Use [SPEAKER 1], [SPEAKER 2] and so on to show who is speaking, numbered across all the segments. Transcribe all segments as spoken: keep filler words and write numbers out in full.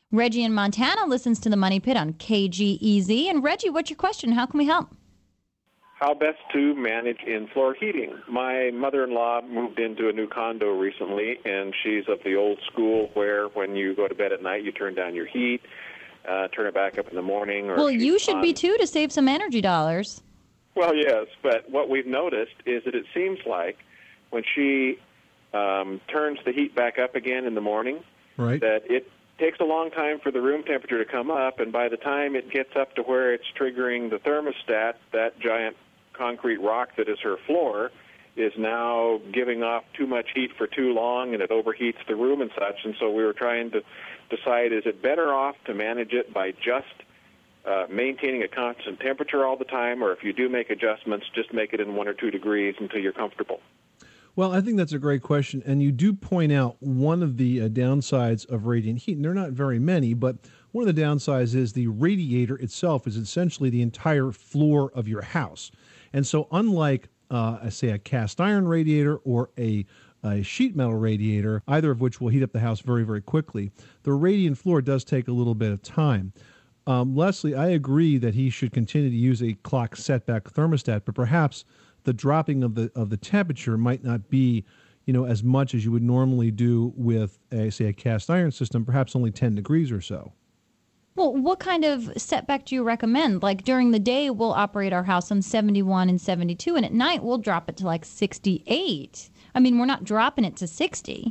[SPEAKER 1] Reggie in Montana listens to the Money Pit on K G E Z. And Reggie, what's your question? How can we help?
[SPEAKER 2] How best to manage in-floor heating. My mother-in-law moved into a new condo recently, and she's of the old school where when you go to bed at night, you turn down your heat, uh, turn it back up in the morning. Or
[SPEAKER 1] well, you should on. be, too, to save some energy dollars.
[SPEAKER 2] Well, yes, but what we've noticed is that it seems like when she um, turns the heat back up again in the morning,
[SPEAKER 3] right.
[SPEAKER 2] that it takes a long time for the room temperature to come up, and by the time it gets up to where it's triggering the thermostat, that giant concrete rock that is her floor is now giving off too much heat for too long, and it overheats the room and such. And so we were trying to decide, is it better off to manage it by just uh, maintaining a constant temperature all the time, or if you do make adjustments, just make it in one or two degrees until you're comfortable?
[SPEAKER 3] Well, I think that's a great question, and you do point out one of the uh, downsides of radiant heat, and there are not very many, but one of the downsides is the radiator itself is essentially the entire floor of your house. And so unlike, uh, say, a cast iron radiator or a, a sheet metal radiator, either of which will heat up the house very, very quickly, the radiant floor does take a little bit of time. Um, Leslie, I agree that he should continue to use a clock setback thermostat, but perhaps the dropping of the of the temperature might not be, you know, as much as you would normally do with, a, say, a cast iron system, perhaps only ten degrees or so.
[SPEAKER 1] Well, what kind of setback do you recommend? Like during the day, we'll operate our house on seventy-one and seventy-two, and at night, we'll drop it to like sixty-eight. I mean, we're not dropping it to sixty.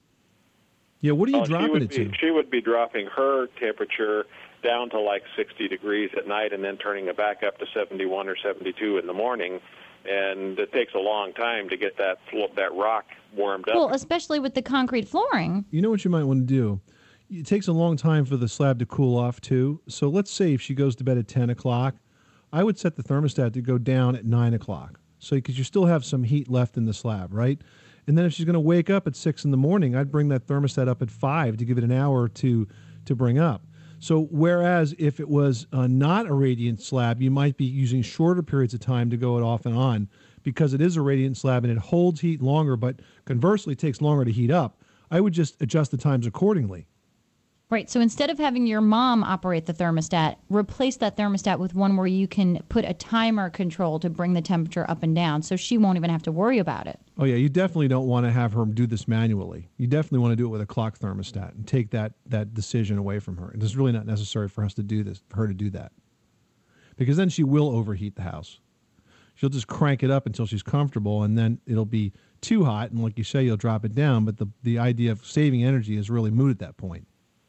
[SPEAKER 3] Yeah, what are you
[SPEAKER 2] oh,
[SPEAKER 3] dropping it
[SPEAKER 2] be,
[SPEAKER 3] to?
[SPEAKER 2] She would be dropping her temperature down to like sixty degrees at night and then turning it back up to seventy-one or seventy-two in the morning. And it takes a long time to get that that rock warmed up.
[SPEAKER 1] Well, especially with the concrete flooring.
[SPEAKER 3] You know what you might want to do? It takes a long time for the slab to cool off, too. So let's say if she goes to bed at ten o'clock, I would set the thermostat to go down at nine o'clock. So because you still have some heat left in the slab, right? And then if she's going to wake up at six in the morning, I'd bring that thermostat up at five to give it an hour to, to bring up. So whereas if it was uh, not a radiant slab, you might be using shorter periods of time to go it off and on because it is a radiant slab and it holds heat longer, but conversely takes longer to heat up. I would just adjust the times accordingly.
[SPEAKER 1] Right. So instead of having your mom operate the thermostat, replace that thermostat with one where you can put a timer control to bring the temperature up and down so she won't even have to worry about it.
[SPEAKER 3] Oh, yeah. You definitely don't want to have her do this manually. You definitely want to do it with a clock thermostat and take that, that decision away from her. It's really not necessary for us to do this, for her to do that. Because then she will overheat the house. She'll just crank it up until she's comfortable, and then it'll be too hot, and like you say, you'll drop it down. But the, the idea of saving energy is really moot at that point.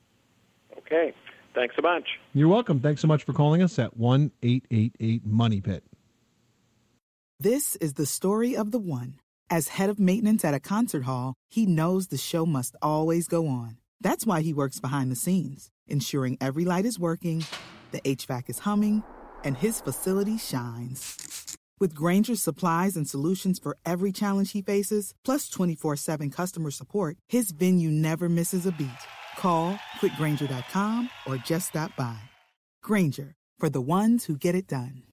[SPEAKER 2] Okay. Thanks a bunch.
[SPEAKER 3] You're welcome. Thanks so much for calling us at one eight eight eight money pit.
[SPEAKER 4] This is the story of the one. As head of maintenance at a concert hall, he knows the show must always go on. That's why he works behind the scenes, ensuring every light is working, the H V A C is humming, and his facility shines. With Grainger's supplies and solutions for every challenge he faces, plus twenty-four seven customer support, his venue never misses a beat. Call quick grainger dot com or just stop by. Grainger, for the ones who get it done.